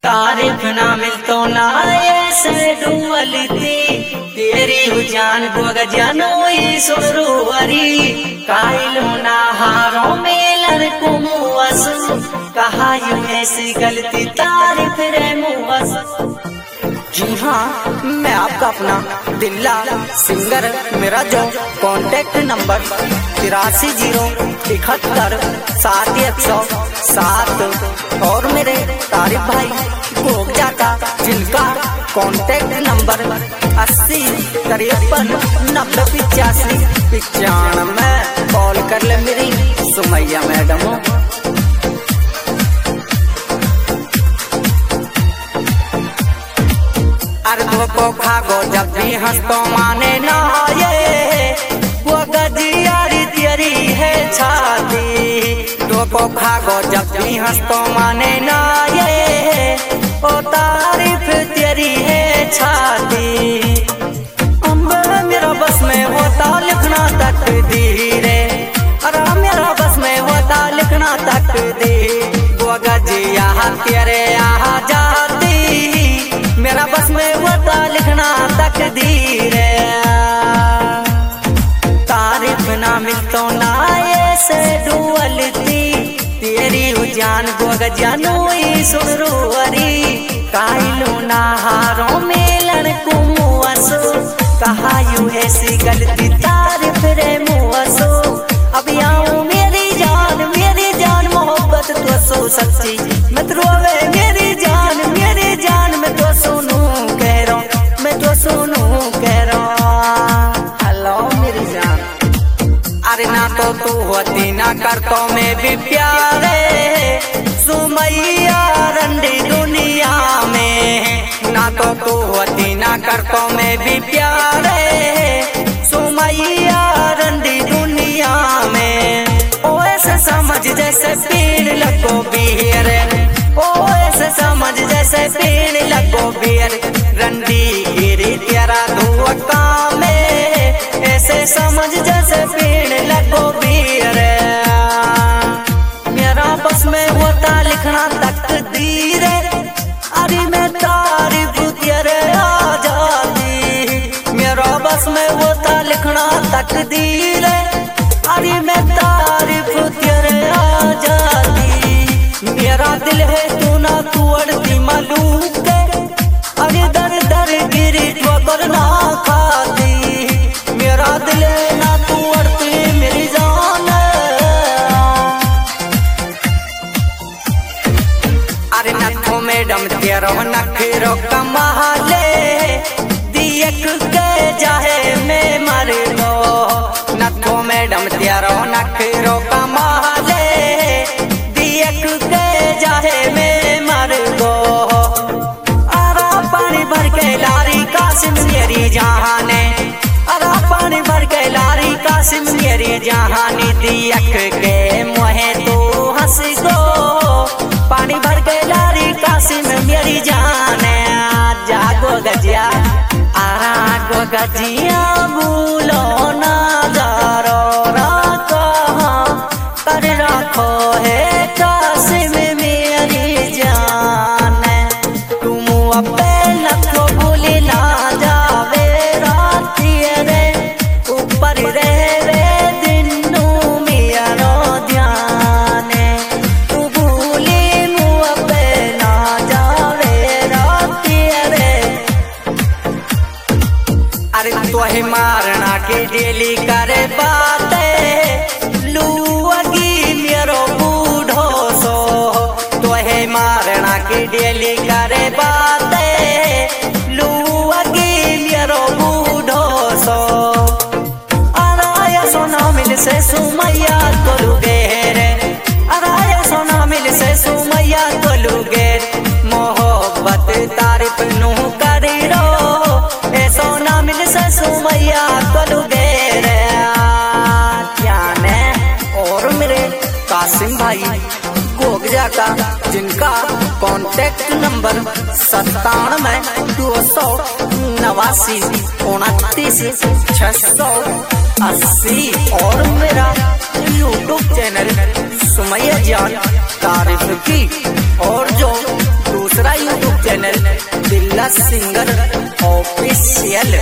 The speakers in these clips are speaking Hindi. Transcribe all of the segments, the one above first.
तारीफ ना मिलतो ना ऐसे डुअलती तेरी जान बोग जानोई सुरवरी काइल ना हारो मेलन कुमुअसु कहा यूं ऐसी गलती तारीफ रे मुअसु। जी हाँ, मैं आपका अपना दिल्ला सिंगर। मेरा जो कॉन्टेक्ट नंबर 8301717107 और मेरे तारिफ भाई गोगजा का जिनका कॉन्टेक्ट नंबर 8053908595 में कॉल कर ले मेरी सुमैया मैडम। अर्धो को खागो जब भी हंसतो माने ना ये वो गजियारी तेरी है छाती। दो को खागो जब भी हंसतो माने ना ये ओ तारीफ तेरी है छाती। मेरा बस में होता लिखना तकदीर, अरे मेरा बस में होता लिखना तकदीर। वो गजिया तेरे आ जाती, मेरा बस में होता लिखना तकदीर। तारीफ ना मिलतो ना ऐसे डुअलती तेरी जान गोग जानोई सुरवरी काइलो ना हारो मेलन कुमुअसु कहा यूं ऐसी गलती तारीफ रे मुअसु। अब आऊं मेरी जान मोहब्बत तो सो सच्ची मत रोवे मेरी जान मैं तो सुनू कह रहा हेलो मेरी जान। अरे ना तो तू होती ना करतो मैं भी प्यारे सुमैया रंडी दुनिया में। ना तो तू होती ना करतो मैं भी प्यारे सुमैया रंडी दुनिया में। ओ ऐसे समझ जैसे पेड़ लगो बीर, ओ ऐसे समझ जैसे पेड़ लगो बीर। रंडी गिरी तेरा धुआं में ऐसे समझ जैसे पेड़ लगो बीर। मेरा बस में होता लिखना तकदीर, अरे मैं तारीफ तेरे आ जाती। मेरा बस में होता लिखना तकदीर, अरे मैं तारीफ तेरे आ जाती। मेरा दिल है तू ना तू अड़ती मालूम के, अरे दर दर गिरी ठोकर ना खाती। मेरा दिल है ना तू अड़ती मेरी जान। अरे नखो मैडम तेरो नखरो कमाले दियक के जाहे मैं मर गो। नखो मैडम तेरो नखरो कमाले दियक के जाहे मैं मर गो। अरा पानी भर के लारी कासिम मेरी जहाने, अरा पानी भर के लारी कासिम मेरी जहानी। दियक के मोहे तो हंस गो, पानी भर के लारी कासिम मेरी जाने। जागो गजिया आरा गो गजिया भूलो ना जारो राखो कर राखो है कासिम मेरी जान। तुम अपने लखो भूले ना जावे राती रे ऊपर रहे दिनू मेरा ध्यान। तू भूले मुँह पे ना जावे राती रे। अरे तोहे मारना के डेली करे बाते लुअगी मेरो बूढ़ो सो। तोहे मारना के डेली करे बाते लुअगी मेरो बूढ़ो सो। अराया सोना मिल से सुमैया कोलू गेरे, अराया सोना मिल से सुमैया कोलू गेर। मोहब्बत तारीफ नू करी रो ए सोना मिल से सुमैया कोलू गेरे। और मेरे कासिम भाई गोगजा का जिनका कॉन्टेक्ट नंबर 9729298680 और मेरा यूट्यूब चैनल सुमैया जान तारीफ की। और जो दूसरा प्लस सिंगर ऑफिशियल।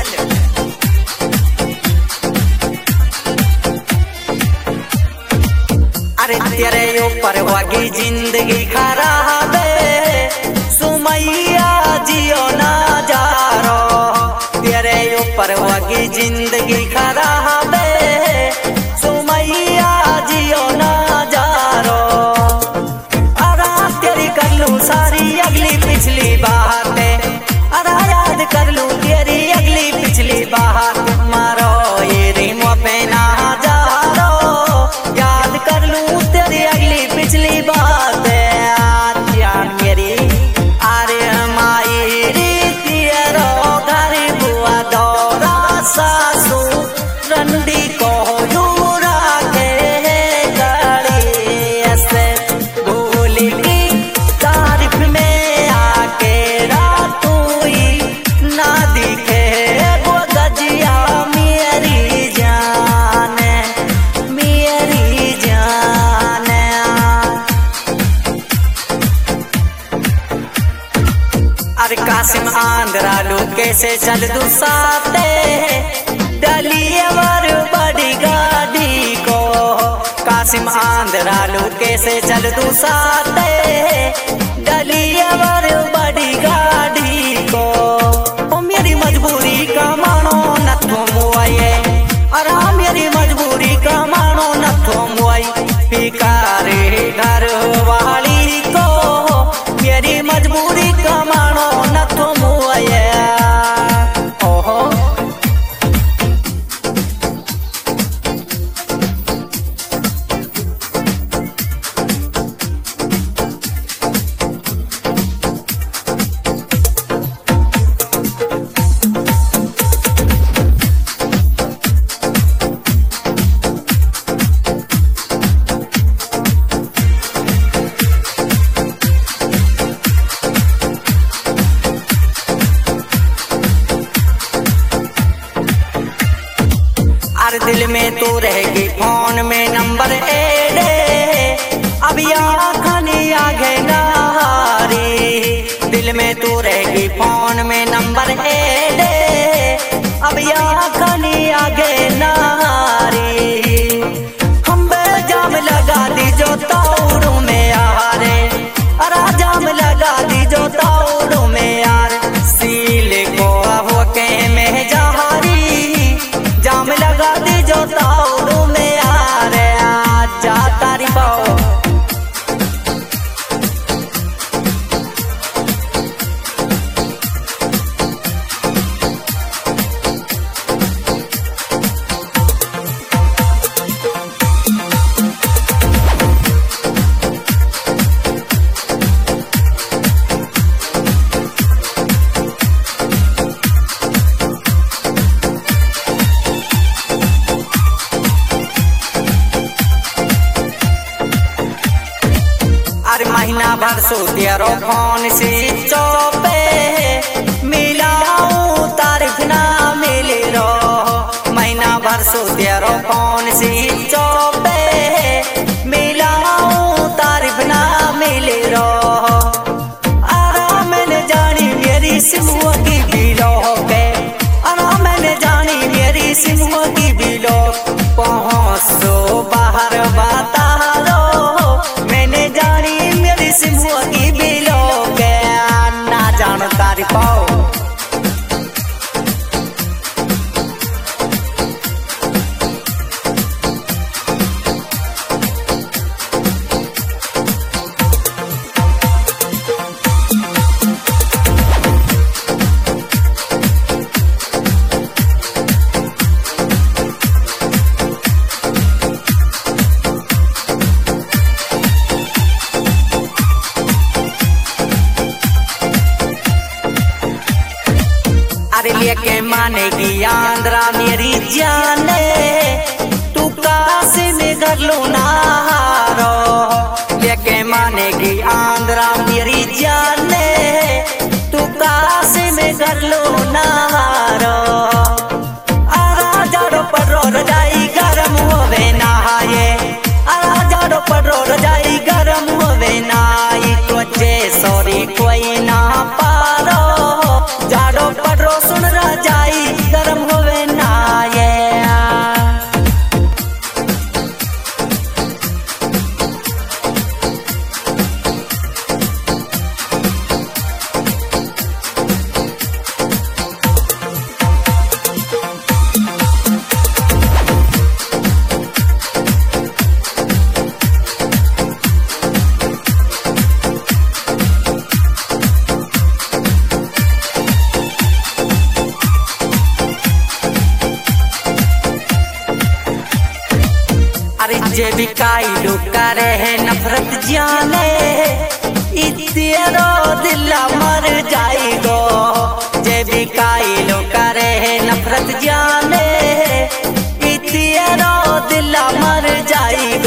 अरे तेरे ऊपर वागी जिंदगी खराब है, सुमैया जियो ना जा रो। तेरे ऊपर वागी जिंदगी खराब है, सुमैया जियो ना जा रो। अरा तेरी कर लूं सारी अगली पिछली बातें, अरा याद कर लूं तेरी अगली पिछली बात। मारो ये रिमो पे ना जा रो, याद कर लूं तेरी अगली पिछली बातें। जान मेरी अरे माई री तेरो घर बुआ दौरा सासू रंडी को दूरा के गड़ी ऐसे भूली की तारीफ में आके रातू ही ना दिखे वो गजिया मेरी जान, मेरी जान। अरे कासिम आंध्रा लो कैसे चल दू साथे, डलीवर बड़ी गाड़ी को। कासिम आंध्रा लो कैसे चल दू साथे, डलीवर बड़ी गाड़ी को। ओ मेरी मजबूरी का मानो न तुम मुआए, अरे मेरी मजबूरी का मानो न तुम मुआई। पिकारे घर वाली को मेरी मजबूरी का मानो न तुम मुआए। ओहो अरे दिल में तू रहेगी फोन में नंबर एडे, अब आखनी आगे नारी। दिल में तू रहेगी फोन में नंबर एडे, अब आखनी आगे नारी। हम जाम लगा दी जो ताउरू में यारे, अरे जाम लगा दी जो ताउरू में यार। सील को होके में जहारी, जाम लगा दी जो ताउरू में यार। आज जा तारी पाओ महीना भर सो तेरो फोन से चौपे, मिलाऊं तारीफ ना मिले रो। महीना भर सो तेरो फोन से चौपे, मिलाऊं तारीफ ना मिले रो। आराम मैंने जानी मेरी सिमुआ की बिलो पे, आराम मैंने जानी मेरी सिमुआ की बिलो। पहुँचो बाहर बता दो, मैंने जानी मेरी सिमुआ की बिलो के ना जान तारी पाओ। अरे लेके मानेगी आंध्रा मेरी जाने, तू काशी में घर लो ना हारो। लेके मानेगी आंध्रा मेरी जाने, तू काशी में घर लो ना हारो। आरा जाड़ो पर रजाई गरम होवे नहाए, आरा जाड़ो पर रजाई गरम होवे नहाई। तुझे सॉरी कोई ना पारो, जे भी काइलो करे है नफरत जाने तेरो दिल मर जाएगो। जे भी काइलो करे है नफरत जाने तेरो दिल मर जाएगो।